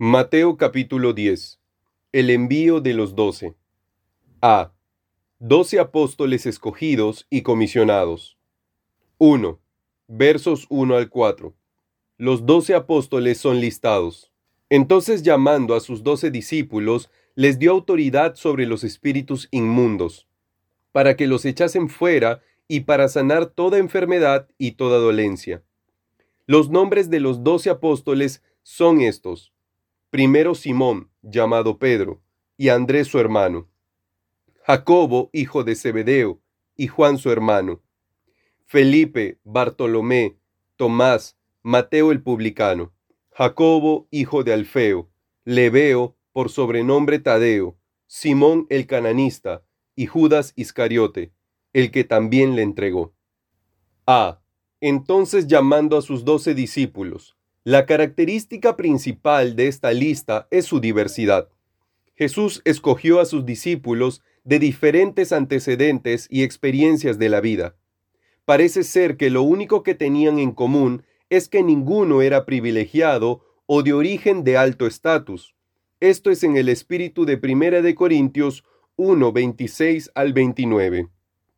Mateo capítulo 10. El envío de los 12. A. 12 apóstoles escogidos y comisionados. 1. Versos 1 al 4. Los 12 apóstoles son listados. Entonces, llamando a sus 12 discípulos, les dio autoridad sobre los espíritus inmundos, para que los echasen fuera y para sanar toda enfermedad y toda dolencia. Los nombres de los 12 apóstoles son estos: primero Simón, llamado Pedro, y Andrés su hermano; Jacobo, hijo de Zebedeo, y Juan su hermano; Felipe, Bartolomé, Tomás, Mateo el publicano; Jacobo, hijo de Alfeo; Lebeo, por sobrenombre Tadeo; Simón el cananista, y Judas Iscariote, el que también le entregó. A. Entonces, llamando a sus 12 discípulos. La característica principal de esta lista es su diversidad. Jesús escogió a sus discípulos de diferentes antecedentes y experiencias de la vida. Parece ser que lo único que tenían en común es que ninguno era privilegiado o de origen de alto estatus. Esto es en el espíritu de 1 de Corintios 1, 26 al 29.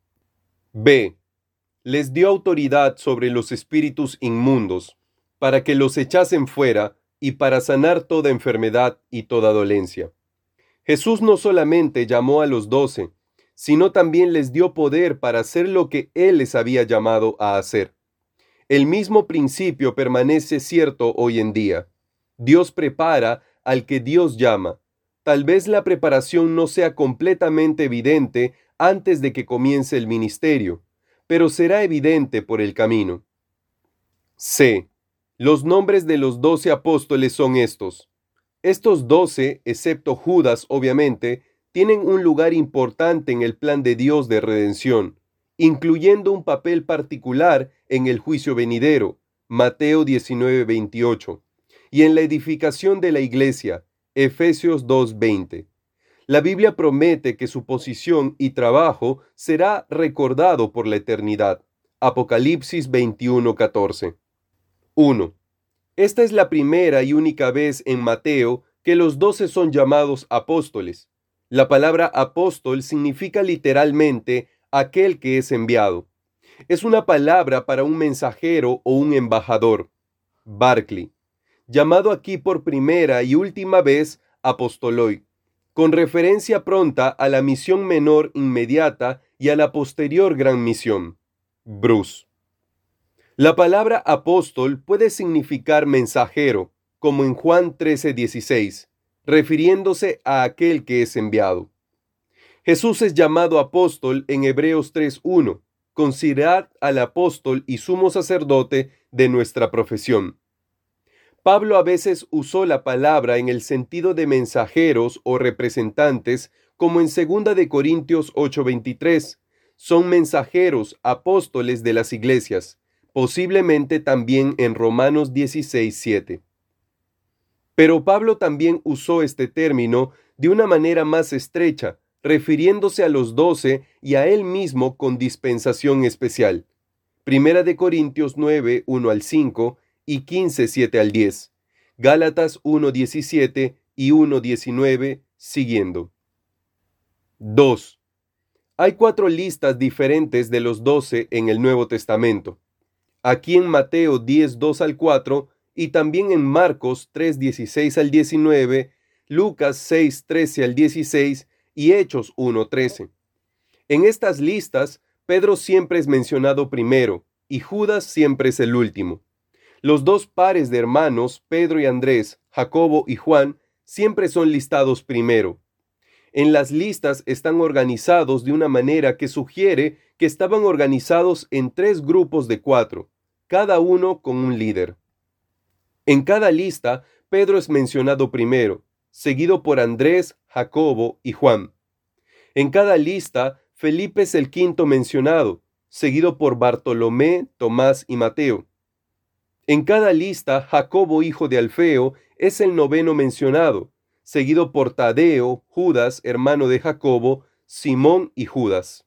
B. Les dio autoridad sobre los espíritus inmundos, para que los echasen fuera y para sanar toda enfermedad y toda dolencia. Jesús no solamente llamó a los 12, sino también les dio poder para hacer lo que Él les había llamado a hacer. El mismo principio permanece cierto hoy en día. Dios prepara al que Dios llama. Tal vez la preparación no sea completamente evidente antes de que comience el ministerio, pero será evidente por el camino. C. Los nombres de los 12 apóstoles son estos. Estos 12, excepto Judas, obviamente, tienen un lugar importante en el plan de Dios de redención, incluyendo un papel particular en el juicio venidero, Mateo 19:28, y en la edificación de la iglesia, Efesios 2:20. La Biblia promete que su posición y trabajo será recordado por la eternidad. Apocalipsis 21:14. 1. Esta es la primera y única vez en Mateo que los 12 son llamados apóstoles. La palabra apóstol significa literalmente aquel que es enviado. Es una palabra para un mensajero o un embajador. Barclay, llamado aquí por primera y última vez apostoloi, con referencia pronta a la misión menor inmediata y a la posterior gran misión. Bruce. La palabra apóstol puede significar mensajero, como en Juan 13:16, refiriéndose a aquel que es enviado. Jesús es llamado apóstol en Hebreos 3:1, considerad al apóstol y sumo sacerdote de nuestra profesión. Pablo a veces usó la palabra en el sentido de mensajeros o representantes, como en 2 de Corintios 8:23. Son mensajeros, apóstoles de las iglesias, posiblemente también en Romanos 16:7. Pero Pablo también usó este término de una manera más estrecha, refiriéndose a los 12 y a él mismo con dispensación especial. 1 de Corintios 9, 1 al 5 y 15, 7 al 10. Gálatas 1:17 y 1:19 siguiendo. 2. Hay 4 listas diferentes de los 12 en el Nuevo Testamento. Aquí en Mateo 10, 2 al 4 y también en Marcos 3, 16 al 19, Lucas 6, 13 al 16 y Hechos 1, 13. En estas listas, Pedro siempre es mencionado primero y Judas siempre es el último. Los 2 pares de hermanos, Pedro y Andrés, Jacobo y Juan, siempre son listados primero. En las listas están organizados de una manera que sugiere que estaban organizados en 3 grupos de 4, cada uno con un líder. En cada lista, Pedro es mencionado primero, seguido por Andrés, Jacobo y Juan. En cada lista, Felipe es el quinto mencionado, seguido por Bartolomé, Tomás y Mateo. En cada lista, Jacobo, hijo de Alfeo, es el noveno mencionado, seguido por Tadeo, Judas, hermano de Jacobo, Simón y Judas.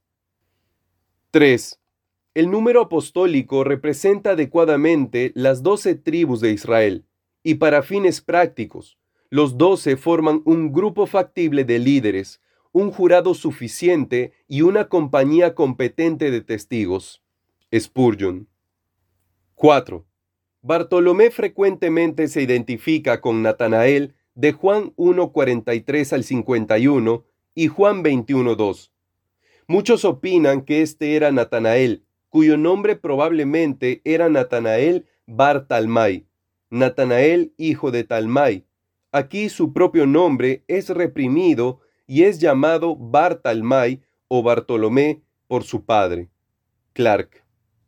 3. El número apostólico representa adecuadamente las 12 tribus de Israel, y para fines prácticos, Los 12 forman un grupo factible de líderes, un jurado suficiente y una compañía competente de testigos. Spurgeon. 4. Bartolomé frecuentemente se identifica con Natanael de Juan 1:43 al 51 y Juan 21:2. Muchos opinan que este era Natanael, cuyo nombre probablemente era Natanael Bar Talmai, Natanael hijo de Talmai. Aquí su propio nombre es reprimido y es llamado Bar Talmai o Bartolomé por su padre. Clark.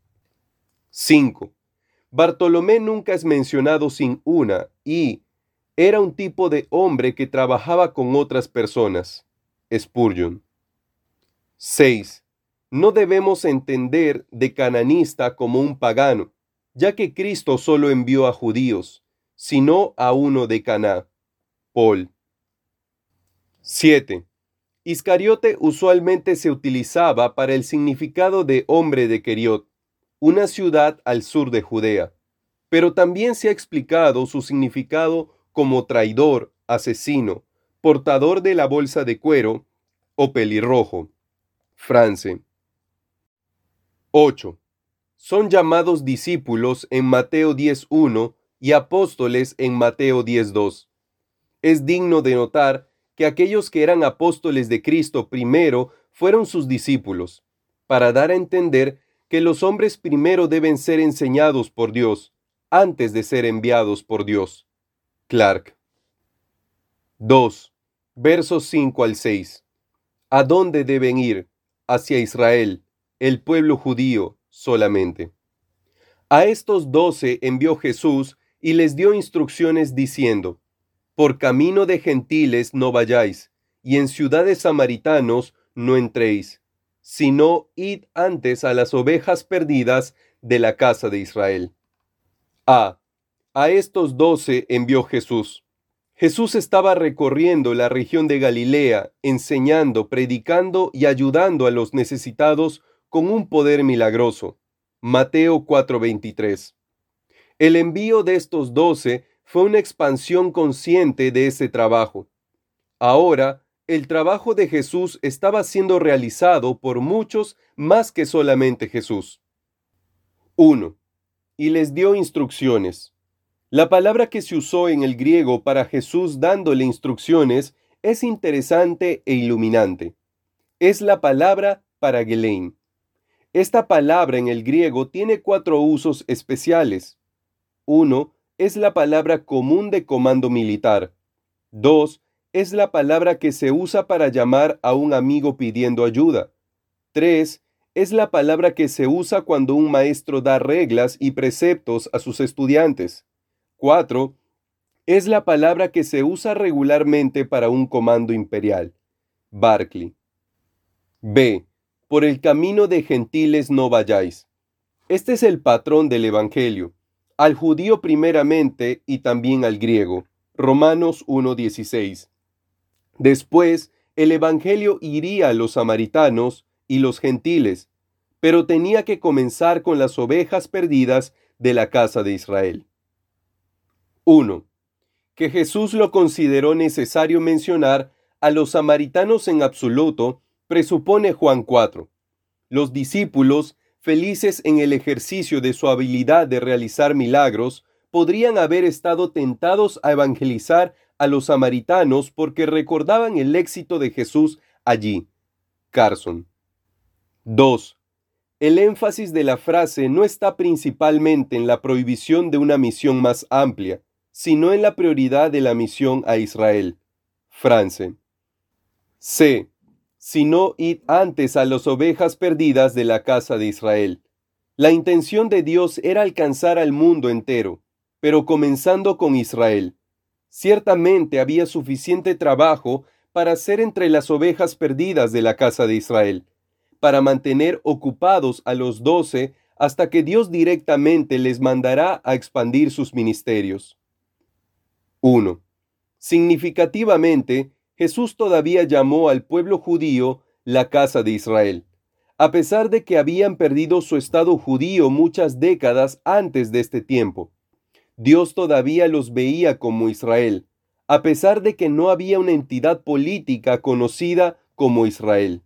5. Bartolomé nunca es mencionado sin una y era un tipo de hombre que trabajaba con otras personas. Spurgeon. 6. No debemos entender de cananista como un pagano, ya que Cristo solo envió a judíos, sino a uno de Caná. Paul. 7. Iscariote usualmente se utilizaba para el significado de hombre de Queriot, una ciudad al sur de Judea, pero también se ha explicado su significado como traidor, asesino, portador de la bolsa de cuero o pelirrojo. France. 8. Son llamados discípulos en Mateo 10:1 y apóstoles en Mateo 10:2. Es digno de notar que aquellos que eran apóstoles de Cristo primero fueron sus discípulos, para dar a entender que los hombres primero deben ser enseñados por Dios, antes de ser enviados por Dios. Clark. 2. Versos 5 al 6. ¿A dónde deben ir? Hacia Israel, el pueblo judío solamente. A estos 12 envió Jesús y les dio instrucciones diciendo: por camino de gentiles no vayáis, y en ciudades samaritanos no entréis, sino id antes a las ovejas perdidas de la casa de Israel. A estos 12 envió Jesús. Jesús estaba recorriendo la región de Galilea, enseñando, predicando y ayudando a los necesitados con un poder milagroso. Mateo 4:23. El envío de estos 12 fue una expansión consciente de ese trabajo. Ahora, el trabajo de Jesús estaba siendo realizado por muchos más que solamente Jesús. 1. Y les dio instrucciones. La palabra que se usó en el griego para Jesús dándole instrucciones es interesante e iluminante. Es la palabra paragelein. Esta palabra en el griego tiene 4 usos especiales. 1. Es la palabra común de comando militar. 2. Es la palabra que se usa para llamar a un amigo pidiendo ayuda. 3. Es la palabra que se usa cuando un maestro da reglas y preceptos a sus estudiantes. 4. Es la palabra que se usa regularmente para un comando imperial. Barclay. B. Por el camino de gentiles no vayáis. Este es el patrón del Evangelio. Al judío primeramente y también al griego. Romanos 1:16. Después, el Evangelio iría a los samaritanos y los gentiles, pero tenía que comenzar con las ovejas perdidas de la casa de Israel. 1. Que Jesús lo consideró necesario mencionar a los samaritanos en absoluto presupone Juan 4. Los discípulos, felices en el ejercicio de su habilidad de realizar milagros, podrían haber estado tentados a evangelizar a los samaritanos porque recordaban el éxito de Jesús allí. Carson. 2. El énfasis de la frase no está principalmente en la prohibición de una misión más amplia, sino en la prioridad de la misión a Israel. France. C. Sino id antes a las ovejas perdidas de la casa de Israel. La intención de Dios era alcanzar al mundo entero, pero comenzando con Israel. Ciertamente había suficiente trabajo para hacer entre las ovejas perdidas de la casa de Israel, para mantener ocupados a los 12 hasta que Dios directamente les mandará a expandir sus ministerios. 1. Significativamente, Jesús todavía llamó al pueblo judío la casa de Israel, a pesar de que habían perdido su estado judío muchas décadas antes de este tiempo. Dios todavía los veía como Israel, a pesar de que no había una entidad política conocida como Israel.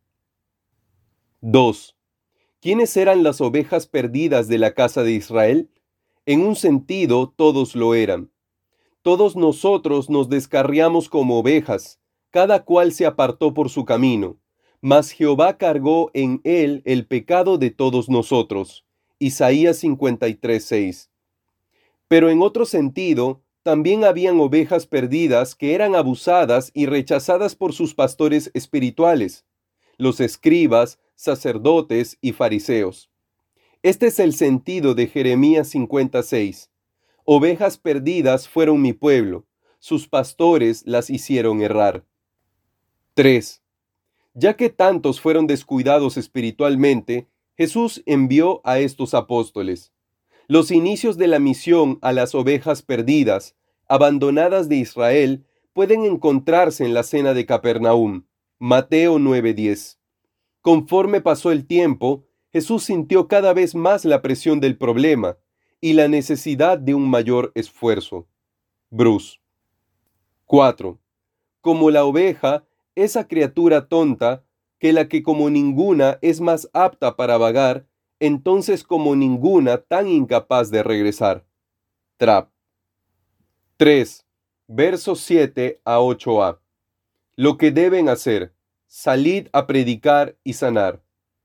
2. ¿Quiénes eran las ovejas perdidas de la casa de Israel? En un sentido, todos lo eran. Todos nosotros nos descarriamos como ovejas, cada cual se apartó por su camino, mas Jehová cargó en él el pecado de todos nosotros. Isaías 53:6. Pero en otro sentido, también habían ovejas perdidas que eran abusadas y rechazadas por sus pastores espirituales, los escribas, sacerdotes y fariseos. Este es el sentido de Jeremías 56. Ovejas perdidas fueron mi pueblo, sus pastores las hicieron errar. 3. Ya que tantos fueron descuidados espiritualmente, Jesús envió a estos apóstoles. Los inicios de la misión a las ovejas perdidas, abandonadas de Israel, pueden encontrarse en la cena de Capernaum, Mateo 9:10. Conforme pasó el tiempo, Jesús sintió cada vez más la presión del problema y la necesidad de un mayor esfuerzo. Bruce. 4. Como la oveja, esa criatura tonta, que la que como ninguna es más apta para vagar, entonces como ninguna tan incapaz de regresar. Trapp. 3. Versos 7 a 8a. Lo que deben hacer: salid a predicar y sanar.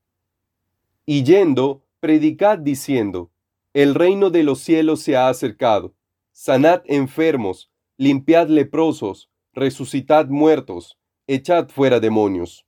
Y yendo, predicad diciendo: el reino de los cielos se ha acercado. Sanad enfermos, limpiad leprosos, resucitad muertos, echad fuera demonios.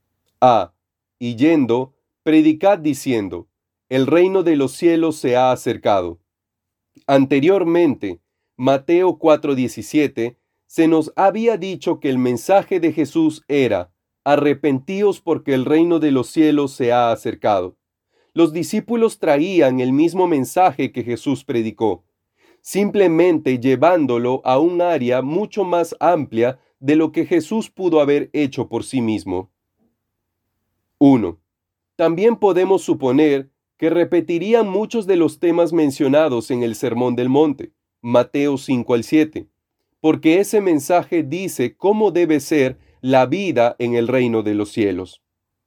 Y yendo, predicad diciendo: el reino de los cielos se ha acercado. Anteriormente, Mateo 4:17, se nos había dicho que el mensaje de Jesús era: arrepentíos porque el reino de los cielos se ha acercado. Los discípulos traían el mismo mensaje que Jesús predicó, simplemente llevándolo a un área mucho más amplia de lo que Jesús pudo haber hecho por sí mismo. 1. También podemos suponer que repetirían muchos de los temas mencionados en el Sermón del Monte, Mateo 5-7, porque ese mensaje dice cómo debe ser la vida en el reino de los cielos.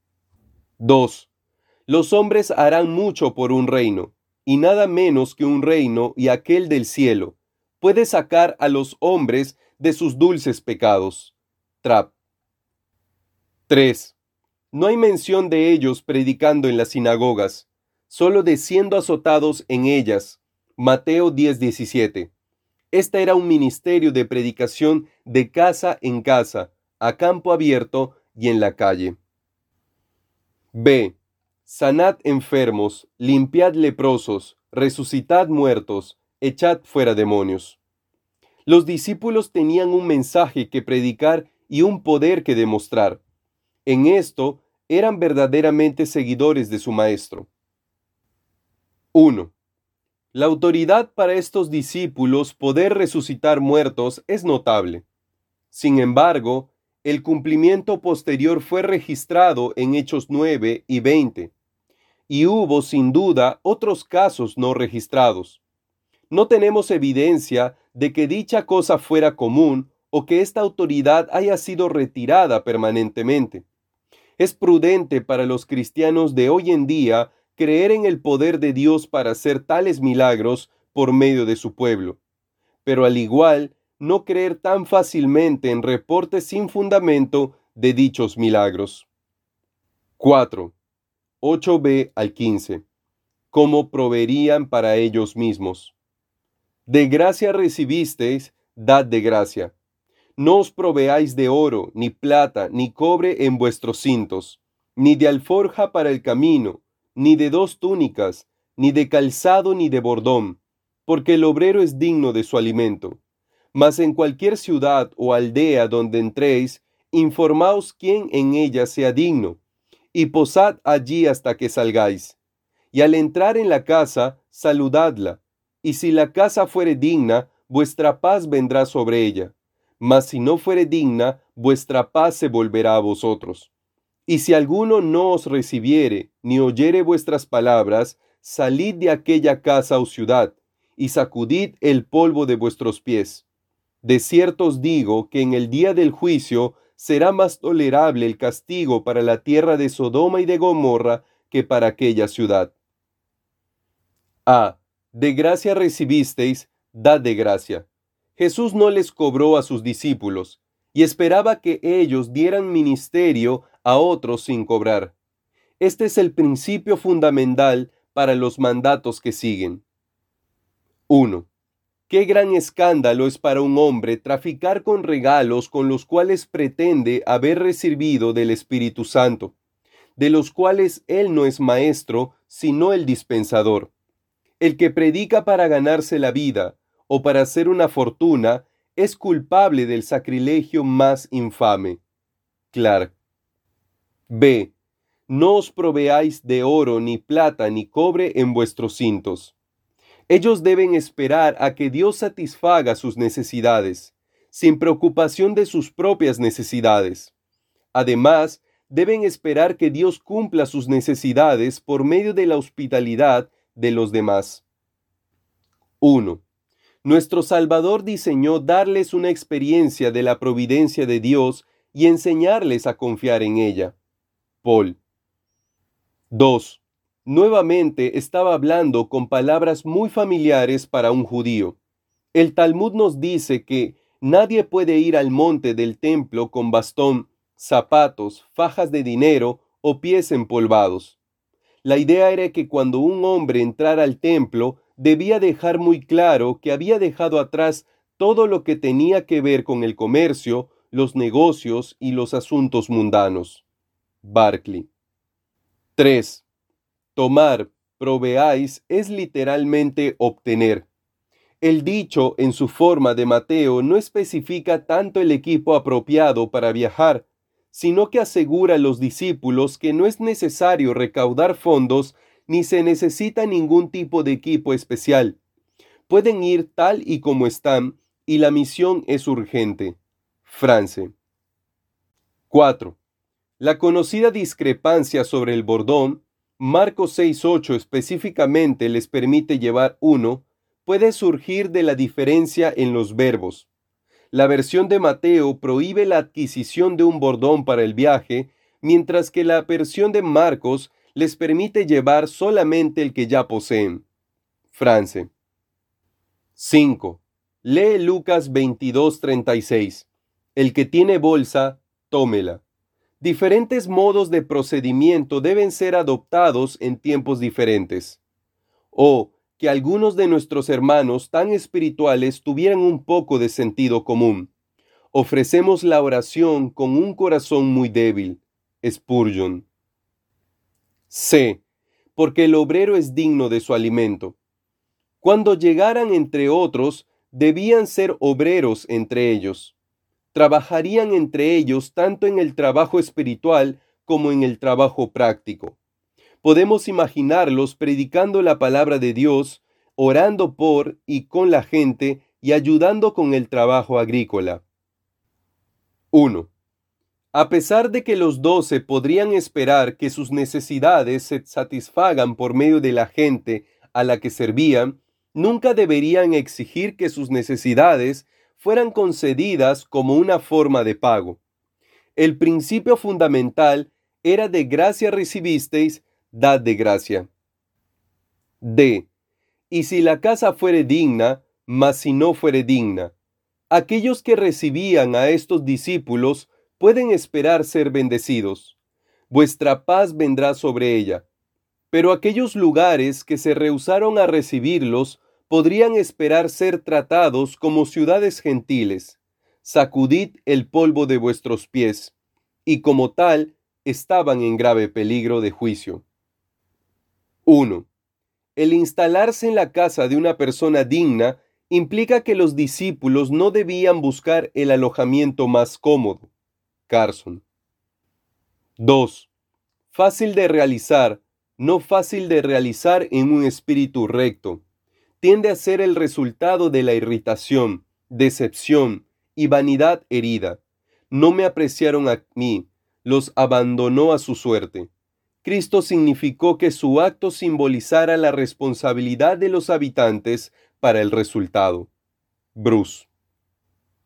2. Los hombres harán mucho por un reino, y nada menos que un reino y aquel del cielo puede sacar a los hombres de sus dulces pecados. Trapp. 3. No hay mención de ellos predicando en las sinagogas, solo de siendo azotados en ellas. Mateo 10:17. Este era un ministerio de predicación de casa en casa, a campo abierto y en la calle. B. Sanad enfermos, limpiad leprosos, resucitad muertos, echad fuera demonios. Los discípulos tenían un mensaje que predicar y un poder que demostrar. En esto eran verdaderamente seguidores de su maestro. 1. La autoridad para estos discípulos poder resucitar muertos es notable. Sin embargo, el cumplimiento posterior fue registrado en Hechos 9 y 20, y hubo sin duda otros casos no registrados. No tenemos evidencia de que dicha cosa fuera común o que esta autoridad haya sido retirada permanentemente. Es prudente para los cristianos de hoy en día creer en el poder de Dios para hacer tales milagros por medio de su pueblo, pero al igual no creer tan fácilmente en reportes sin fundamento de dichos milagros. 4. 8b-15. ¿Cómo proveerían para ellos mismos? De gracia recibisteis, dad de gracia. No os proveáis de oro, ni plata, ni cobre en vuestros cintos, ni de alforja para el camino, ni de 2 túnicas, ni de calzado, ni de bordón, porque el obrero es digno de su alimento. Mas en cualquier ciudad o aldea donde entréis, informaos quién en ella sea digno, y posad allí hasta que salgáis. Y al entrar en la casa, saludadla, y si la casa fuere digna, vuestra paz vendrá sobre ella. Mas si no fuere digna, vuestra paz se volverá a vosotros. Y si alguno no os recibiere, ni oyere vuestras palabras, salid de aquella casa o ciudad, y sacudid el polvo de vuestros pies. De cierto os digo que en el día del juicio será más tolerable el castigo para la tierra de Sodoma y de Gomorra que para aquella ciudad. A. De gracia recibisteis, dad de gracia. Jesús no les cobró a sus discípulos, y esperaba que ellos dieran ministerio a otros sin cobrar. Este es el principio fundamental para los mandatos que siguen. 1. Qué gran escándalo es para un hombre traficar con regalos con los cuales pretende haber recibido del Espíritu Santo, de los cuales él no es maestro, sino el dispensador. El que predica para ganarse la vida o para hacer una fortuna es culpable del sacrilegio más infame. Clark. B. No os proveáis de oro, ni plata, ni cobre en vuestros cintos. Ellos deben esperar a que Dios satisfaga sus necesidades, sin preocupación de sus propias necesidades. Además, deben esperar que Dios cumpla sus necesidades por medio de la hospitalidad de los demás. 1. Nuestro Salvador diseñó darles una experiencia de la providencia de Dios y enseñarles a confiar en ella. Paul. 2. Nuevamente estaba hablando con palabras muy familiares para un judío. El Talmud nos dice que nadie puede ir al monte del templo con bastón, zapatos, fajas de dinero o pies empolvados. La idea era que cuando un hombre entrara al templo, debía dejar muy claro que había dejado atrás todo lo que tenía que ver con el comercio, los negocios y los asuntos mundanos. Barclay. 3. Tomar, proveáis, es literalmente obtener. El dicho, en su forma de Mateo, no especifica tanto el equipo apropiado para viajar, sino que asegura a los discípulos que no es necesario recaudar fondos ni se necesita ningún tipo de equipo especial. Pueden ir tal y como están, y la misión es urgente. France. 4. La conocida discrepancia sobre el bordón, Marcos 6:8 específicamente les permite llevar uno, puede surgir de la diferencia en los verbos. La versión de Mateo prohíbe la adquisición de un bordón para el viaje, mientras que la versión de Marcos les permite llevar solamente el que ya poseen. France. 5. Lee Lucas 22:36. El que tiene bolsa, tómela. Diferentes modos de procedimiento deben ser adoptados en tiempos diferentes. O que algunos de nuestros hermanos tan espirituales tuvieran un poco de sentido común. Ofrecemos la oración con un corazón muy débil. Spurgeon. C. Porque el obrero es digno de su alimento. Cuando llegaran entre otros, debían ser obreros entre ellos. Trabajarían entre ellos tanto en el trabajo espiritual como en el trabajo práctico. Podemos imaginarlos predicando la palabra de Dios, orando por y con la gente y ayudando con el trabajo agrícola. 1. A pesar de que los 12 podrían esperar que sus necesidades se satisfagan por medio de la gente a la que servían, nunca deberían exigir que sus necesidades fueran concedidas como una forma de pago. El principio fundamental era de gracia recibisteis, dad de gracia. D. Y si la casa fuere digna, mas si no fuere digna. Aquellos que recibían a estos discípulos pueden esperar ser bendecidos. Vuestra paz vendrá sobre ella. Pero aquellos lugares que se rehusaron a recibirlos podrían esperar ser tratados como ciudades gentiles. Sacudid el polvo de vuestros pies. Y como tal, estaban en grave peligro de juicio. 1. El instalarse en la casa de una persona digna implica que los discípulos no debían buscar el alojamiento más cómodo. Carson. 2. Fácil de realizar, no fácil de realizar en un espíritu recto. Tiende a ser el resultado de la irritación, decepción y vanidad herida. No me apreciaron a mí, los abandonó a su suerte. Cristo significó que su acto simbolizara la responsabilidad de los habitantes para el resultado. Bruce.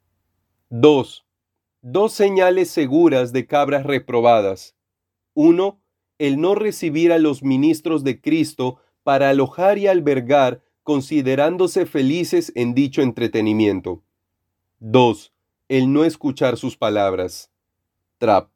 2. Dos señales seguras de cabras reprobadas. 1. El no recibir a los ministros de Cristo para alojar y albergar, considerándose felices en dicho entretenimiento. 2. El no escuchar sus palabras. Trap.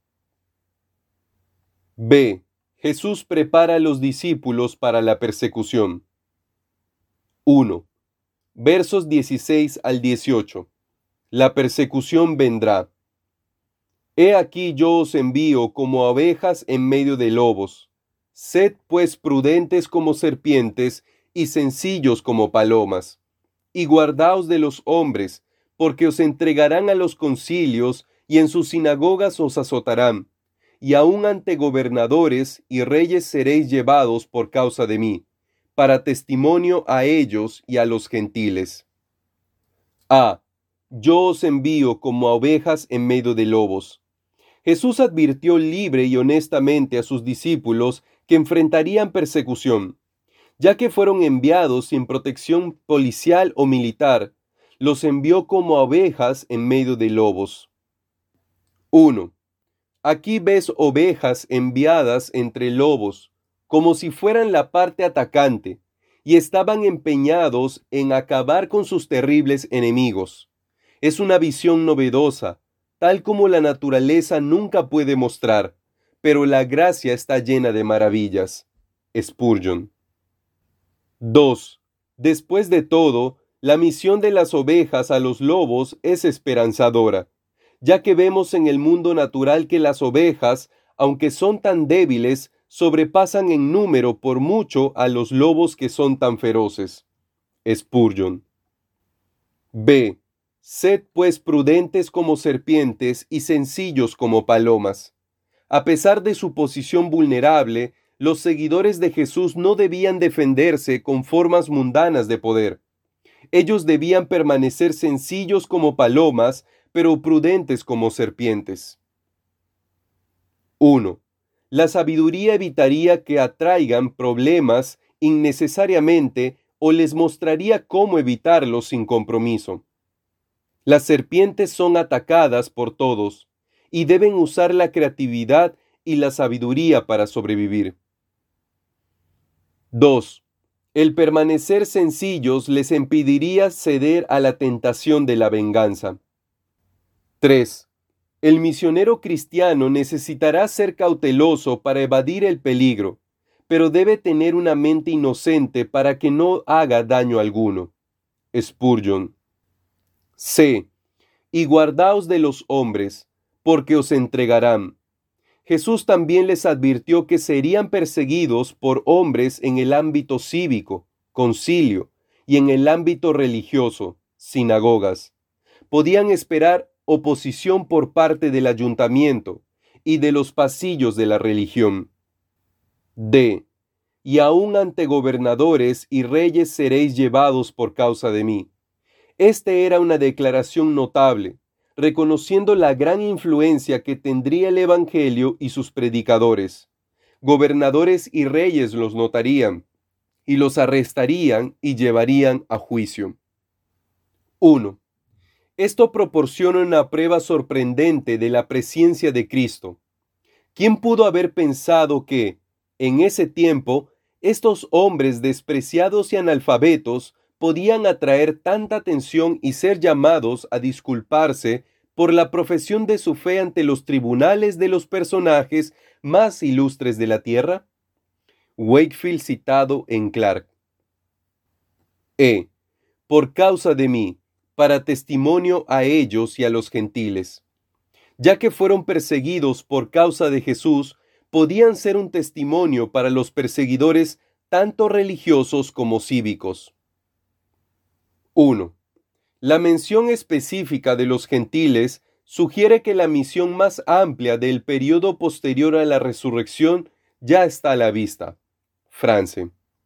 B. Jesús prepara a los discípulos para la persecución. 1. Versos 16 al 18. La persecución vendrá. He aquí yo os envío como ovejas en medio de lobos. Sed pues prudentes como serpientes y sencillos como palomas. Y guardaos de los hombres, porque os entregarán a los concilios y en sus sinagogas os azotarán. Y aun ante gobernadores y reyes seréis llevados por causa de mí, para testimonio a ellos y a los gentiles. A. Yo os envío como a ovejas en medio de lobos. Jesús advirtió libre y honestamente a sus discípulos que enfrentarían persecución, ya que fueron enviados sin protección policial o militar. Los envió como a ovejas en medio de lobos. 1. Aquí ves ovejas enviadas entre lobos, como si fueran la parte atacante, y estaban empeñados en acabar con sus terribles enemigos. Es una visión novedosa, tal como la naturaleza nunca puede mostrar, pero la gracia está llena de maravillas. Spurgeon. 2. Después de todo, la misión de las ovejas a los lobos es esperanzadora, ya que vemos en el mundo natural que las ovejas, aunque son tan débiles, sobrepasan en número por mucho a los lobos que son tan feroces. Spurgeon. B. Sed pues prudentes como serpientes y sencillos como palomas. A pesar de su posición vulnerable, los seguidores de Jesús no debían defenderse con formas mundanas de poder. Ellos debían permanecer sencillos como palomas, pero prudentes como serpientes. 1. La sabiduría evitaría que atraigan problemas innecesariamente o les mostraría cómo evitarlos sin compromiso. Las serpientes son atacadas por todos y deben usar la creatividad y la sabiduría para sobrevivir. 2. El permanecer sencillos les impediría ceder a la tentación de la venganza. 3. El misionero cristiano necesitará ser cauteloso para evadir el peligro, pero debe tener una mente inocente para que no haga daño alguno. Spurgeon. C. Y guardaos de los hombres, porque os entregarán. Jesús también les advirtió que serían perseguidos por hombres en el ámbito cívico, concilio, y en el ámbito religioso, sinagogas. Podían esperar oposición por parte del ayuntamiento y de los pasillos de la religión. D. Y aun ante gobernadores y reyes seréis llevados por causa de mí. Este era una declaración notable, reconociendo la gran influencia que tendría el Evangelio y sus predicadores. Gobernadores y reyes los notarían, y los arrestarían y llevarían a juicio. 1. Esto proporciona una prueba sorprendente de la presencia de Cristo. ¿Quién pudo haber pensado que, en ese tiempo, estos hombres despreciados y analfabetos podían atraer tanta atención y ser llamados a disculparse por la profesión de su fe ante los tribunales de los personajes más ilustres de la tierra? Wakefield citado en Clark. Por causa de mí, para testimonio a ellos y a los gentiles. Ya que fueron perseguidos por causa de Jesús, podían ser un testimonio para los perseguidores tanto religiosos como cívicos. 1. La mención específica de los gentiles sugiere que la misión más amplia del periodo posterior a la resurrección ya está a la vista. France.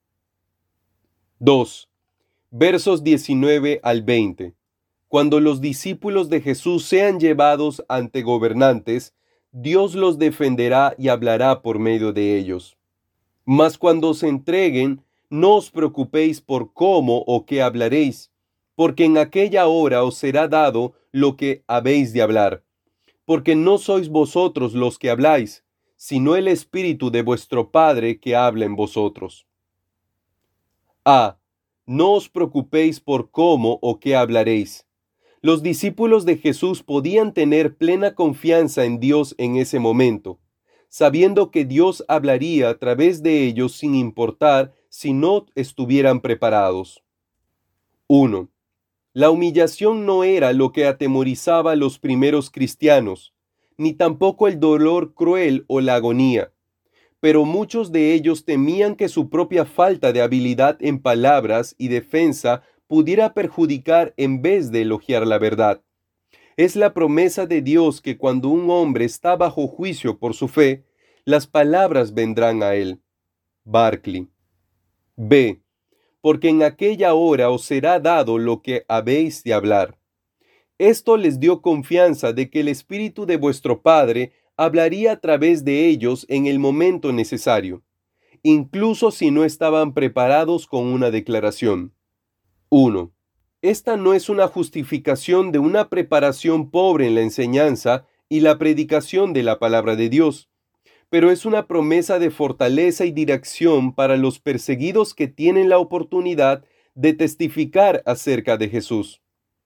2. Versos 19 al 20. Cuando los discípulos de Jesús sean llevados ante gobernantes, Dios los defenderá y hablará por medio de ellos. Mas cuando os entreguen, no os preocupéis por cómo o qué hablaréis, porque en aquella hora os será dado lo que habéis de hablar, porque no sois vosotros los que habláis, sino el Espíritu de vuestro Padre que habla en vosotros. A. No os preocupéis por cómo o qué hablaréis. Los discípulos de Jesús podían tener plena confianza en Dios en ese momento, sabiendo que Dios hablaría a través de ellos sin importar si no estuvieran preparados. 1. La humillación no era lo que atemorizaba a los primeros cristianos, ni tampoco el dolor cruel o la agonía, pero muchos de ellos temían que su propia falta de habilidad en palabras y defensa pudiera perjudicar en vez de elogiar la verdad. Es la promesa de Dios que cuando un hombre está bajo juicio por su fe, las palabras vendrán a él. Barclay. B. Porque en aquella hora os será dado lo que habéis de hablar. Esto les dio confianza de que el Espíritu de vuestro Padre hablaría a través de ellos en el momento necesario, incluso si no estaban preparados con una declaración. 1. Esta no es una justificación de una preparación pobre en la enseñanza y la predicación de la palabra de Dios, pero es una promesa de fortaleza y dirección para los perseguidos que tienen la oportunidad de testificar acerca de Jesús.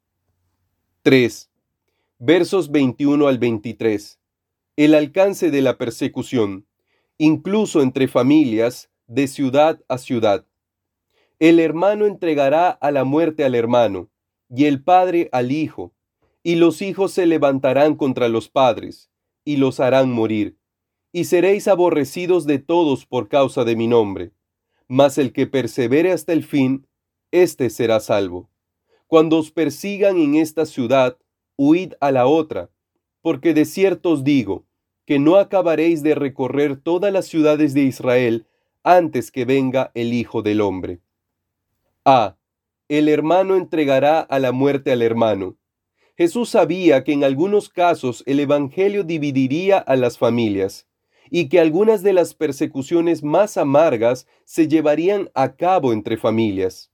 3. Versos 21 al 23. El alcance de la persecución, incluso entre familias, de ciudad a ciudad. El hermano entregará a la muerte al hermano, y el padre al hijo, y los hijos se levantarán contra los padres, y los harán morir. Y seréis aborrecidos de todos por causa de mi nombre. Mas el que persevere hasta el fin, éste será salvo. Cuando os persigan en esta ciudad, huid a la otra, porque de cierto os digo, que no acabaréis de recorrer todas las ciudades de Israel antes que venga el Hijo del Hombre. A. El hermano entregará a la muerte al hermano. Jesús sabía que en algunos casos el Evangelio dividiría a las familias, y que algunas de las persecuciones más amargas se llevarían a cabo entre familias.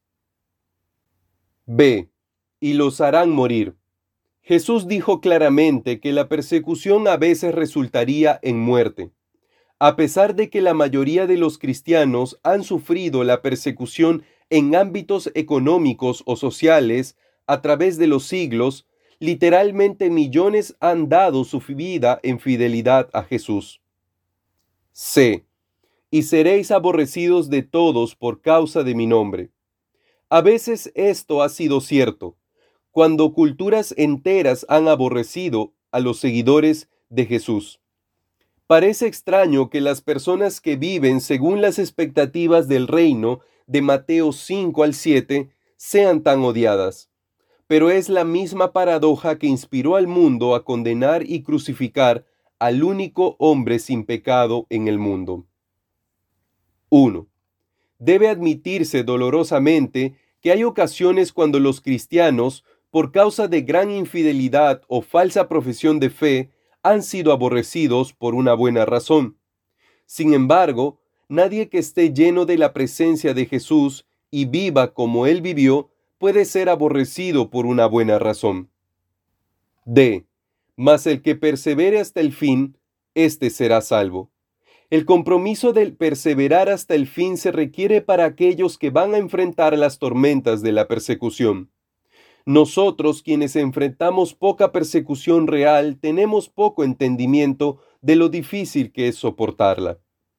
B. Y los harán morir. Jesús dijo claramente que la persecución a veces resultaría en muerte. A pesar de que la mayoría de los cristianos han sufrido la persecución en ámbitos económicos o sociales a través de los siglos, literalmente millones han dado su vida en fidelidad a Jesús. C. Y seréis aborrecidos de todos por causa de mi nombre. A veces esto ha sido cierto, cuando culturas enteras han aborrecido a los seguidores de Jesús. Parece extraño que las personas que viven según las expectativas del reino de Mateo 5 al 7 sean tan odiadas, pero es la misma paradoja que inspiró al mundo a condenar y crucificar al único hombre sin pecado en el mundo. 1. Debe admitirse dolorosamente que hay ocasiones cuando los cristianos, por causa de gran infidelidad o falsa profesión de fe, han sido aborrecidos por una buena razón. Sin embargo, nadie que esté lleno de la presencia de Jesús y viva como Él vivió, puede ser aborrecido por una buena razón. D. Mas el que persevere hasta el fin, éste será salvo. El compromiso de perseverar hasta el fin se requiere para aquellos que van a enfrentar las tormentas de la persecución. Nosotros, quienes enfrentamos poca persecución real, tenemos poco entendimiento de lo difícil que es soportarla.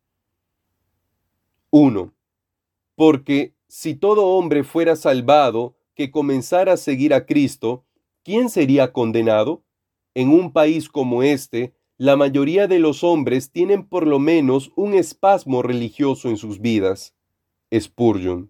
1. Porque si todo hombre fuera salvado que comenzara a seguir a Cristo, ¿quién sería condenado? En un país como este, la mayoría de los hombres tienen por lo menos un espasmo religioso en sus vidas. Spurgeon.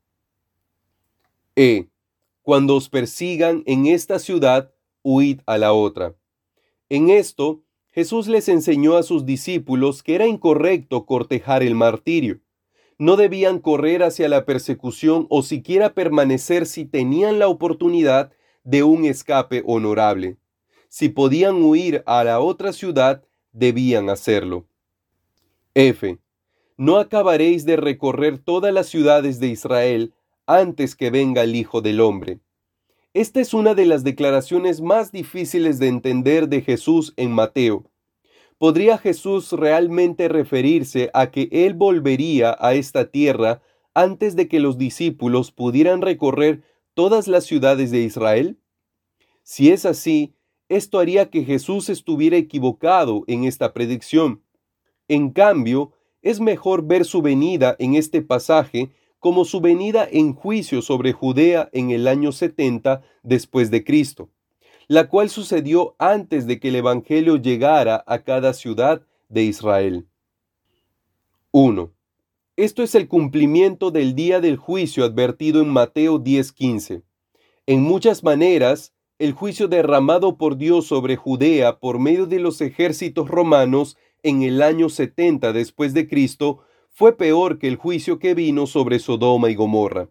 E. Cuando os persigan en esta ciudad, huid a la otra. En esto, Jesús les enseñó a sus discípulos que era incorrecto cortejar el martirio. No debían correr hacia la persecución o siquiera permanecer si tenían la oportunidad de un escape honorable. Si podían huir a la otra ciudad, debían hacerlo. F. No acabaréis de recorrer todas las ciudades de Israel antes que venga el Hijo del Hombre. Esta es una de las declaraciones más difíciles de entender de Jesús en Mateo. ¿Podría Jesús realmente referirse a que Él volvería a esta tierra antes de que los discípulos pudieran recorrer todas las ciudades de Israel? Si es así, esto haría que Jesús estuviera equivocado en esta predicción. En cambio, es mejor ver su venida en este pasaje como su venida en juicio sobre Judea en el año 70 después de Cristo, la cual sucedió antes de que el Evangelio llegara a cada ciudad de Israel. 1. Esto es el cumplimiento del día del juicio advertido en Mateo 10:15. En muchas maneras, el juicio derramado por Dios sobre Judea por medio de los ejércitos romanos en el año 70 después de Cristo fue peor que el juicio que vino sobre Sodoma y Gomorra.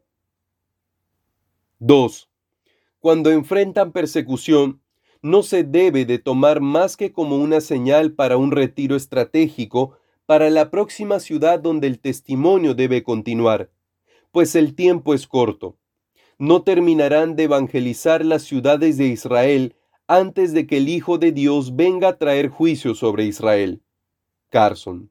2. Cuando enfrentan persecución, no se debe de tomar más que como una señal para un retiro estratégico para la próxima ciudad donde el testimonio debe continuar, pues el tiempo es corto. No terminarán de evangelizar las ciudades de Israel antes de que el Hijo de Dios venga a traer juicio sobre Israel. Carson.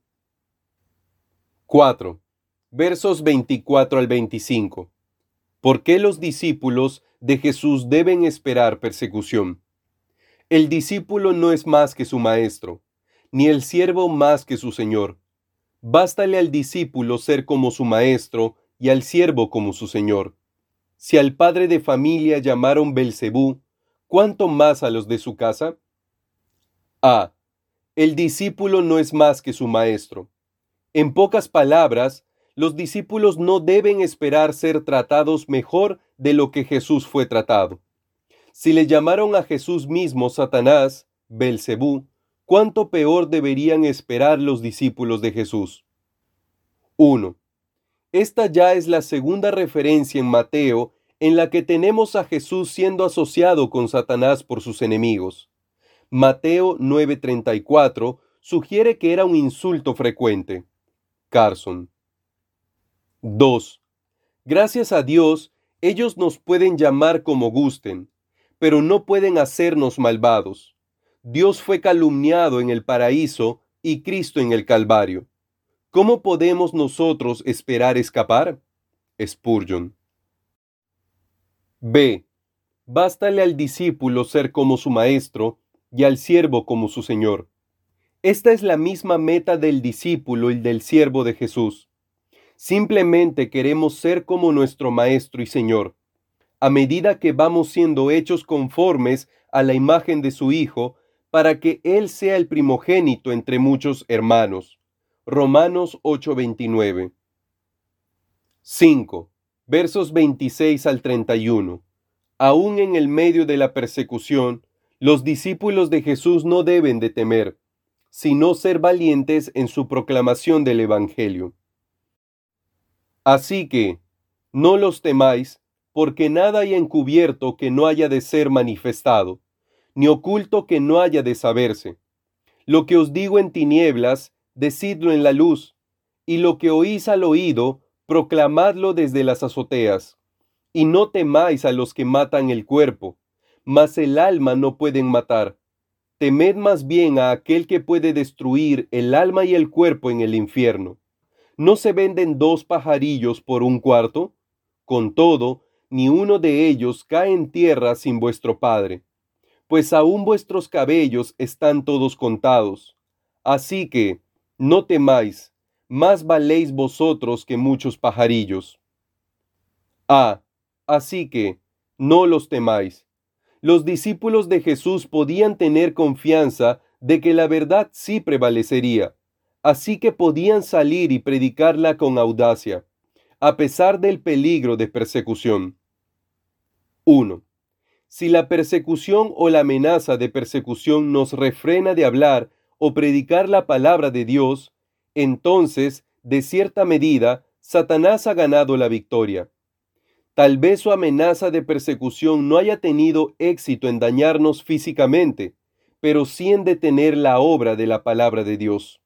4. Versos 24 al 25. ¿Por qué los discípulos de Jesús deben esperar persecución? El discípulo no es más que su maestro, ni el siervo más que su señor. Bástale al discípulo ser como su maestro y al siervo como su señor. Si al padre de familia llamaron Belcebú, ¿cuánto más a los de su casa? A. El discípulo no es más que su maestro. En pocas palabras, los discípulos no deben esperar ser tratados mejor de lo que Jesús fue tratado. Si le llamaron a Jesús mismo Satanás, Belcebú, ¿cuánto peor deberían esperar los discípulos de Jesús? 1. Esta ya es la segunda referencia en Mateo en la que tenemos a Jesús siendo asociado con Satanás por sus enemigos. Mateo 9:34 sugiere que era un insulto frecuente. Carson. 2. Gracias a Dios, ellos nos pueden llamar como gusten, pero no pueden hacernos malvados. Dios fue calumniado en el paraíso y Cristo en el Calvario. ¿Cómo podemos nosotros esperar escapar? Spurgeon. B. Bástale al discípulo ser como su maestro y al siervo como su señor. Esta es la misma meta del discípulo y del siervo de Jesús. Simplemente queremos ser como nuestro maestro y señor. A medida que vamos siendo hechos conformes a la imagen de su Hijo, para que Él sea el primogénito entre muchos hermanos. Romanos 8:29. 5. Versos 26 al 31. Aún en el medio de la persecución, los discípulos de Jesús no deben de temer, sino ser valientes en su proclamación del Evangelio. Así que, no los temáis, porque nada hay encubierto que no haya de ser manifestado, ni oculto que no haya de saberse. Lo que os digo en tinieblas, decidlo en la luz, y lo que oís al oído, proclamadlo desde las azoteas. Y no temáis a los que matan el cuerpo, mas el alma no pueden matar. Temed más bien a aquel que puede destruir el alma y el cuerpo en el infierno. ¿No se venden 2 pajarillos por 1 cuarto? Con todo, ni uno de ellos cae en tierra sin vuestro Padre. Pues aún vuestros cabellos están todos contados. Así que, no temáis, más valéis vosotros que muchos pajarillos. Así que, no los temáis. Los discípulos de Jesús podían tener confianza de que la verdad sí prevalecería, así que podían salir y predicarla con audacia, a pesar del peligro de persecución. 1. Si la persecución o la amenaza de persecución nos refrena de hablar o predicar la palabra de Dios, entonces, de cierta medida, Satanás ha ganado la victoria. Tal vez su amenaza de persecución no haya tenido éxito en dañarnos físicamente, pero sí en detener la obra de la palabra de Dios.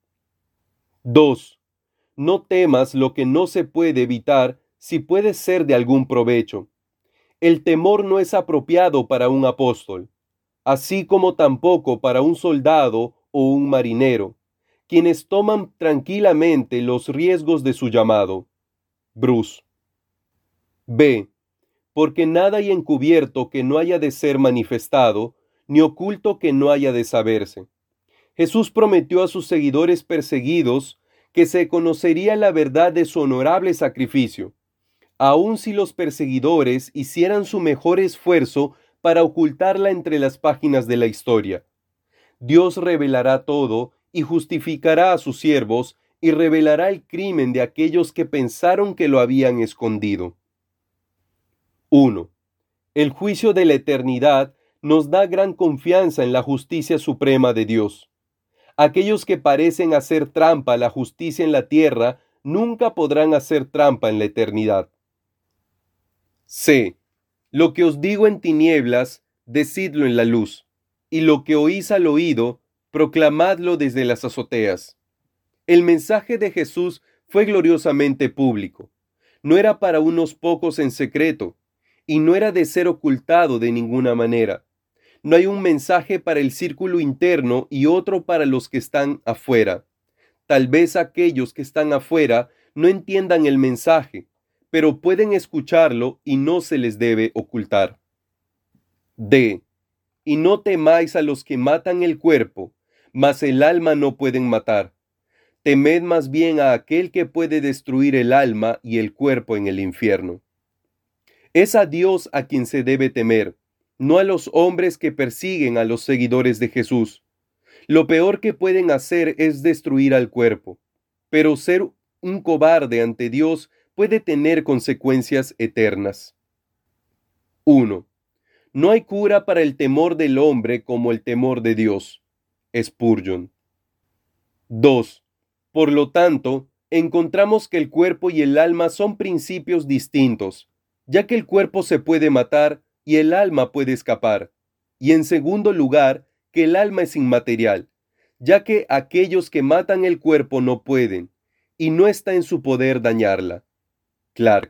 2. No temas lo que no se puede evitar si puede ser de algún provecho. El temor no es apropiado para un apóstol, así como tampoco para un soldado o un marinero, quienes toman tranquilamente los riesgos de su llamado. Bruce. B. Porque nada hay encubierto que no haya de ser manifestado, ni oculto que no haya de saberse. Jesús prometió a sus seguidores perseguidos que se conocería la verdad de su honorable sacrificio, aun si los perseguidores hicieran su mejor esfuerzo para ocultarla entre las páginas de la historia. Dios revelará todo y justificará a sus siervos y revelará el crimen de aquellos que pensaron que lo habían escondido. 1. El juicio de la eternidad nos da gran confianza en la justicia suprema de Dios. Aquellos que parecen hacer trampa a la justicia en la tierra nunca podrán hacer trampa en la eternidad. C. Lo que os digo en tinieblas, decidlo en la luz, y lo que oís al oído, proclamadlo desde las azoteas. El mensaje de Jesús fue gloriosamente público. No era para unos pocos en secreto, y no era de ser ocultado de ninguna manera. No hay un mensaje para el círculo interno y otro para los que están afuera. Tal vez aquellos que están afuera no entiendan el mensaje, pero pueden escucharlo y no se les debe ocultar. D. Y no temáis a los que matan el cuerpo, mas el alma no pueden matar. Temed más bien a aquel que puede destruir el alma y el cuerpo en el infierno. Es a Dios a quien se debe temer, no a los hombres que persiguen a los seguidores de Jesús. Lo peor que pueden hacer es destruir al cuerpo, pero ser un cobarde ante Dios puede tener consecuencias eternas. 1. No hay cura para el temor del hombre como el temor de Dios. Spurgeon. 2. Por lo tanto, encontramos que el cuerpo y el alma son principios distintos, ya que el cuerpo se puede matar y el alma puede escapar. Y en segundo lugar, que el alma es inmaterial, ya que aquellos que matan el cuerpo no pueden, y no está en su poder dañarla. Clark.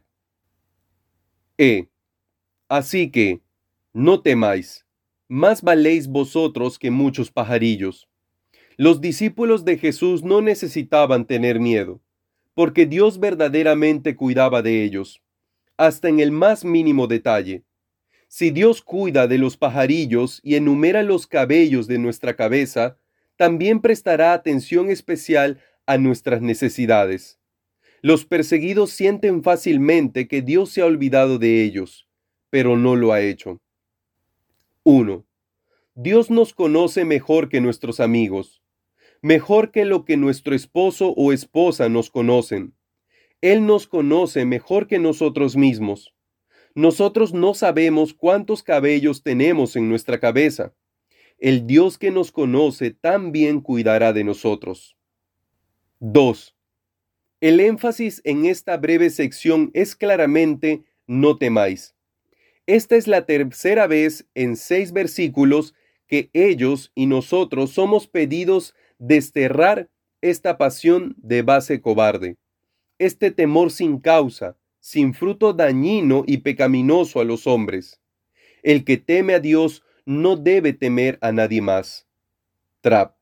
Así que, no temáis, más valéis vosotros que muchos pajarillos. Los discípulos de Jesús no necesitaban tener miedo, porque Dios verdaderamente cuidaba de ellos, hasta en el más mínimo detalle. Si Dios cuida de los pajarillos y enumera los cabellos de nuestra cabeza, también prestará atención especial a nuestras necesidades. Los perseguidos sienten fácilmente que Dios se ha olvidado de ellos, pero no lo ha hecho. 1. Dios nos conoce mejor que nuestros amigos, mejor que lo que nuestro esposo o esposa nos conocen. Él nos conoce mejor que nosotros mismos. Nosotros no sabemos cuántos cabellos tenemos en nuestra cabeza. El Dios que nos conoce también cuidará de nosotros. 2. El énfasis en esta breve sección es claramente no temáis. Esta es la tercera vez en 6 versículos que ellos y nosotros somos pedidos desterrar esta pasión de base cobarde, este temor sin causa, sin fruto dañino y pecaminoso a los hombres. El que teme a Dios no debe temer a nadie más. Trapp.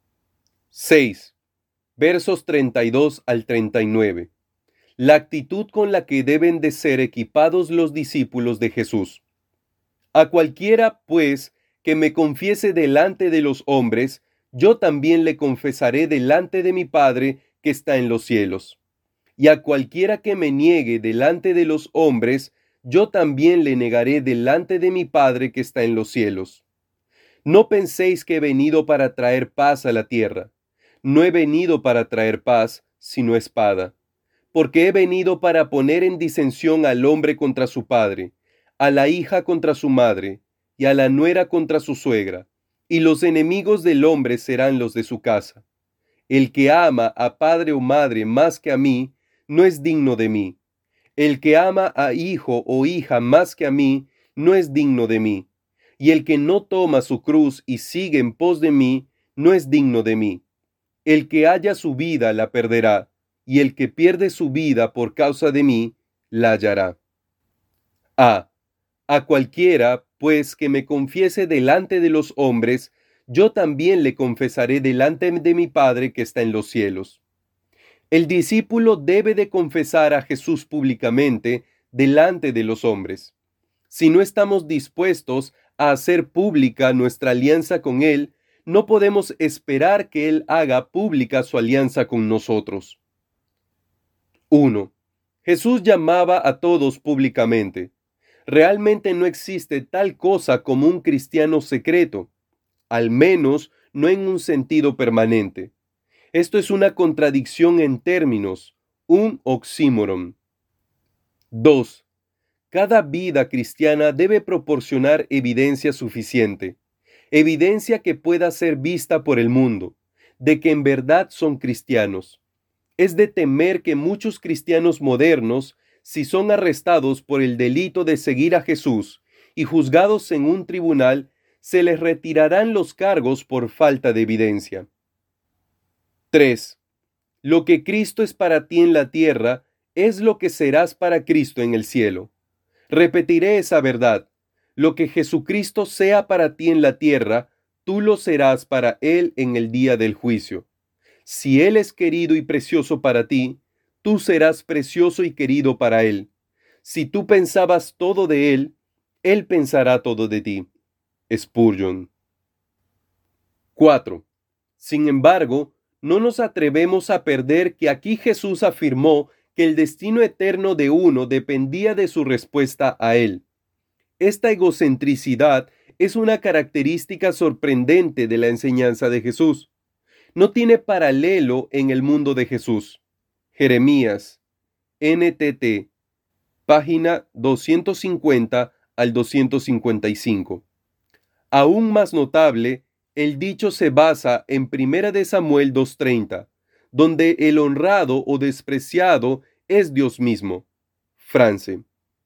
6. Versos 32 al 39. La actitud con la que deben de ser equipados los discípulos de Jesús. A cualquiera, pues, que me confiese delante de los hombres, yo también le confesaré delante de mi Padre que está en los cielos. Y a cualquiera que me niegue delante de los hombres, yo también le negaré delante de mi Padre que está en los cielos. No penséis que he venido para traer paz a la tierra. No he venido para traer paz, sino espada. Porque he venido para poner en disensión al hombre contra su padre, a la hija contra su madre, y a la nuera contra su suegra, y los enemigos del hombre serán los de su casa. El que ama a padre o madre más que a mí, no es digno de mí. El que ama a hijo o hija más que a mí, no es digno de mí. Y el que no toma su cruz y sigue en pos de mí, no es digno de mí. El que halla su vida la perderá, y el que pierde su vida por causa de mí, la hallará. A cualquiera, pues, que me confiese delante de los hombres, yo también le confesaré delante de mi Padre que está en los cielos. El discípulo debe de confesar a Jesús públicamente delante de los hombres. Si no estamos dispuestos a hacer pública nuestra alianza con Él, no podemos esperar que Él haga pública su alianza con nosotros. 1. Jesús llamaba a todos públicamente. Realmente no existe tal cosa como un cristiano secreto, al menos no en un sentido permanente. Esto es una contradicción en términos, un oxímoron. 2. Cada vida cristiana debe proporcionar evidencia suficiente, evidencia que pueda ser vista por el mundo, de que en verdad son cristianos. Es de temer que muchos cristianos modernos, si son arrestados por el delito de seguir a Jesús y juzgados en un tribunal, se les retirarán los cargos por falta de evidencia. 3. Lo que Cristo es para ti en la tierra, es lo que serás para Cristo en el cielo. Repetiré esa verdad. Lo que Jesucristo sea para ti en la tierra, tú lo serás para Él en el día del juicio. Si Él es querido y precioso para ti, tú serás precioso y querido para Él. Si tú pensabas todo de Él pensará todo de ti. Spurgeon. 4. Sin embargo, no nos atrevemos a perder que aquí Jesús afirmó que el destino eterno de uno dependía de su respuesta a Él. Esta egocentricidad es una característica sorprendente de la enseñanza de Jesús. No tiene paralelo en el mundo de Jesús. Jeremías, NTT, página 250 al 255. Aún más notable, el dicho se basa en 1 Samuel 2:30, donde el honrado o despreciado es Dios mismo. France.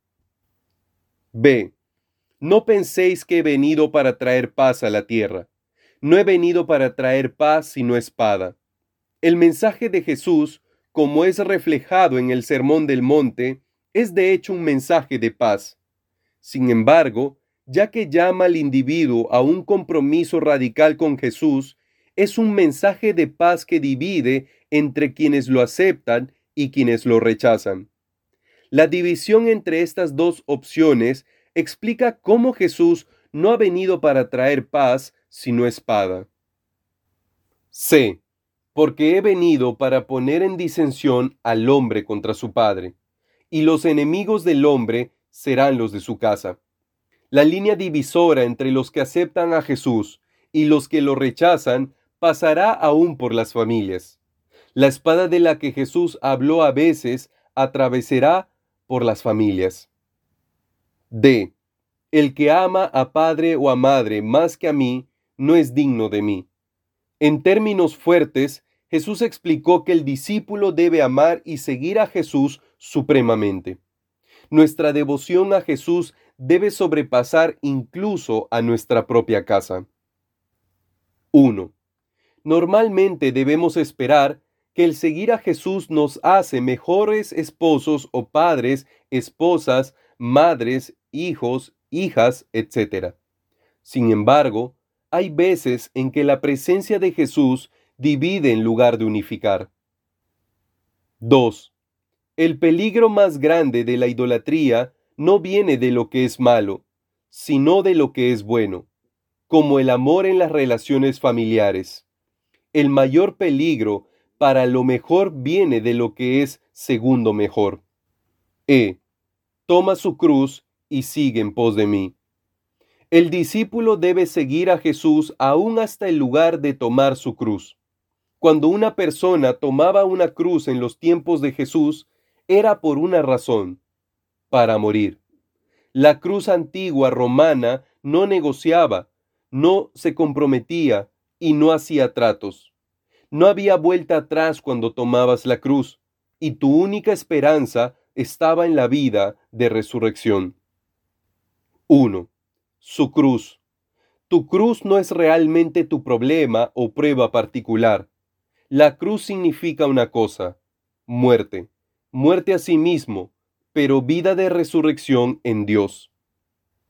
B. No penséis que he venido para traer paz a la tierra. No he venido para traer paz sino espada. El mensaje de Jesús, como es reflejado en el Sermón del Monte, es de hecho un mensaje de paz. Sin embargo, ya que llama al individuo a un compromiso radical con Jesús, es un mensaje de paz que divide entre quienes lo aceptan y quienes lo rechazan. La división entre estas dos opciones explica cómo Jesús no ha venido para traer paz, sino espada. C. Porque he venido para poner en disensión al hombre contra su padre, y los enemigos del hombre serán los de su casa. La línea divisora entre los que aceptan a Jesús y los que lo rechazan pasará aún por las familias. La espada de la que Jesús habló a veces atravesará por las familias. D. El que ama a padre o a madre más que a mí, no es digno de mí. En términos fuertes, Jesús explicó que el discípulo debe amar y seguir a Jesús supremamente. Nuestra devoción a Jesús debe sobrepasar incluso a nuestra propia casa. 1. Normalmente debemos esperar que el seguir a Jesús nos hace mejores esposos o padres, esposas, madres, hijos, hijas, etc. Sin embargo, hay veces en que la presencia de Jesús divide en lugar de unificar. 2. El peligro más grande de la idolatría no viene de lo que es malo, sino de lo que es bueno, como el amor en las relaciones familiares. El mayor peligro para lo mejor viene de lo que es segundo mejor. Toma su cruz y sigue en pos de mí. El discípulo debe seguir a Jesús aún hasta el lugar de tomar su cruz. Cuando una persona tomaba una cruz en los tiempos de Jesús, era por una razón: para morir. La cruz antigua romana no negociaba, no se comprometía y no hacía tratos. No había vuelta atrás cuando tomabas la cruz, y tu única esperanza estaba en la vida de resurrección. 1. Su cruz. Tu cruz no es realmente tu problema o prueba particular. La cruz significa una cosa: muerte a sí mismo, pero vida de resurrección en Dios.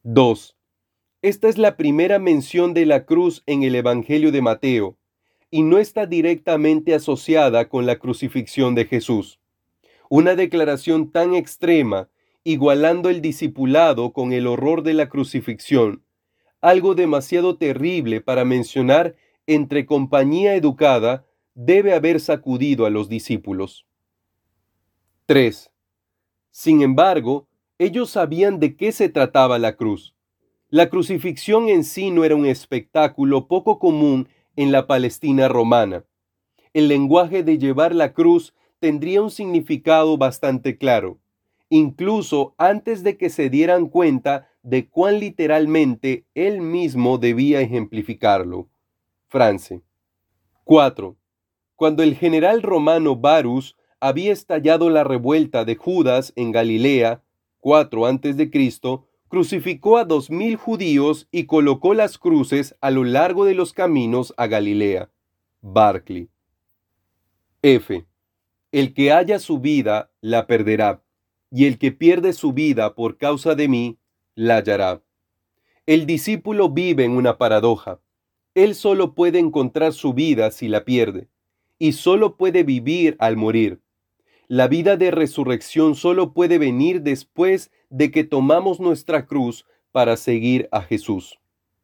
2. Esta es la primera mención de la cruz en el Evangelio de Mateo, y no está directamente asociada con la crucifixión de Jesús. Una declaración tan extrema, igualando el discipulado con el horror de la crucifixión, algo demasiado terrible para mencionar entre compañía educada, debe haber sacudido a los discípulos. 3. Sin embargo, ellos sabían de qué se trataba la cruz. La crucifixión en sí no era un espectáculo poco común en la Palestina romana. El lenguaje de llevar la cruz tendría un significado bastante claro, incluso antes de que se dieran cuenta de cuán literalmente él mismo debía ejemplificarlo. France. 4. Cuando el general romano Varus había estallado la revuelta de Judas en Galilea, 4 a.C., crucificó a 2000 judíos y colocó las cruces a lo largo de los caminos a Galilea. Barclay. F. El que haya su vida, la perderá, y el que pierde su vida por causa de mí, la hallará. El discípulo vive en una paradoja. Él solo puede encontrar su vida si la pierde, y solo puede vivir al morir. La vida de resurrección solo puede venir después de que tomamos nuestra cruz para seguir a Jesús.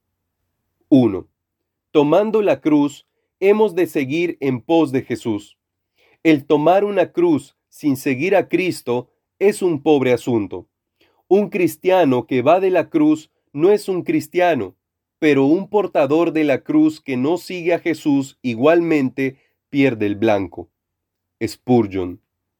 1. Tomando la cruz, hemos de seguir en pos de Jesús. El tomar una cruz sin seguir a Cristo es un pobre asunto. Un cristiano que va de la cruz no es un cristiano, pero un portador de la cruz que no sigue a Jesús igualmente pierde el blanco. Spurgeon.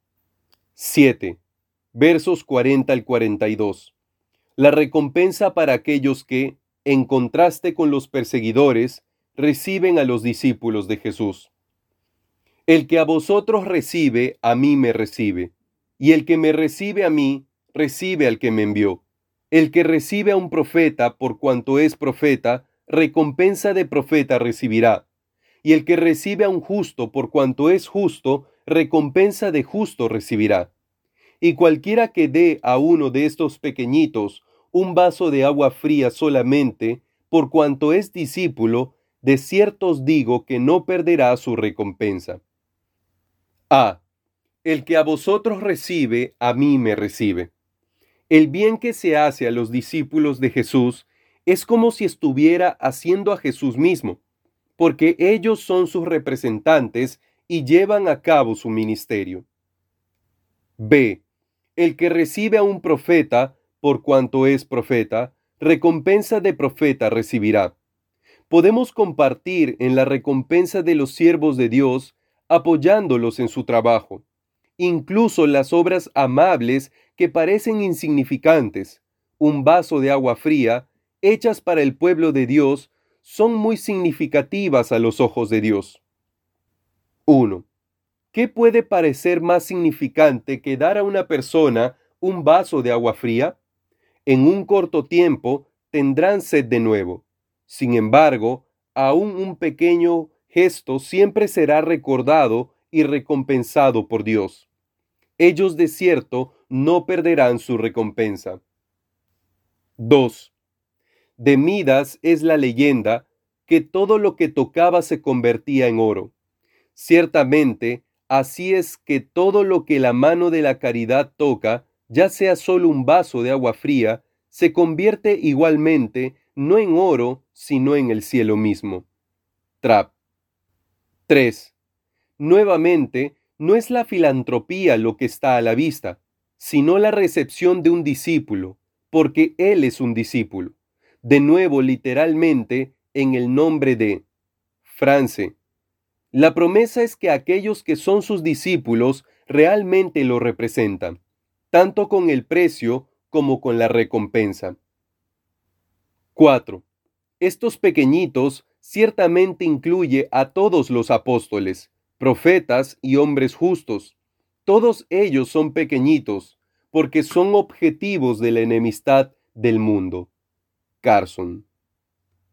7. Versos 40 al 42. La recompensa para aquellos que, en contraste con los perseguidores, reciben a los discípulos de Jesús. El que a vosotros recibe, a mí me recibe, y el que me recibe a mí, recibe al que me envió. El que recibe a un profeta por cuanto es profeta, recompensa de profeta recibirá. Y el que recibe a un justo por cuanto es justo, recompensa de justo recibirá. Y cualquiera que dé a uno de estos pequeñitos un vaso de agua fría solamente, por cuanto es discípulo, de cierto os digo que no perderá su recompensa. A. El que a vosotros recibe, a mí me recibe. El bien que se hace a los discípulos de Jesús es como si estuviera haciendo a Jesús mismo, porque ellos son sus representantes y llevan a cabo su ministerio. B. El que recibe a un profeta, por cuanto es profeta, recompensa de profeta recibirá. Podemos compartir en la recompensa de los siervos de Dios, apoyándolos en su trabajo. Incluso las obras amables que parecen insignificantes, un vaso de agua fría, hechas para el pueblo de Dios, son muy significativas a los ojos de Dios. 1. ¿Qué puede parecer más significante que dar a una persona un vaso de agua fría? En un corto tiempo tendrán sed de nuevo. Sin embargo, aún un pequeño gesto siempre será recordado y recompensado por Dios. Ellos de cierto no perderán su recompensa. 2. De Midas es la leyenda que todo lo que tocaba se convertía en oro. Ciertamente, así es que todo lo que la mano de la caridad toca, ya sea solo un vaso de agua fría, se convierte igualmente no en oro, sino en el cielo mismo. Trapp. 3. Nuevamente, no es la filantropía lo que está a la vista, sino la recepción de un discípulo, porque él es un discípulo. De nuevo, literalmente, en el nombre de France. La promesa es que aquellos que son sus discípulos realmente lo representan, tanto con el precio como con la recompensa. 4. Estos pequeñitos ciertamente incluye a todos los apóstoles, profetas y hombres justos. Todos ellos son pequeñitos, porque son objetivos de la enemistad del mundo. Carson.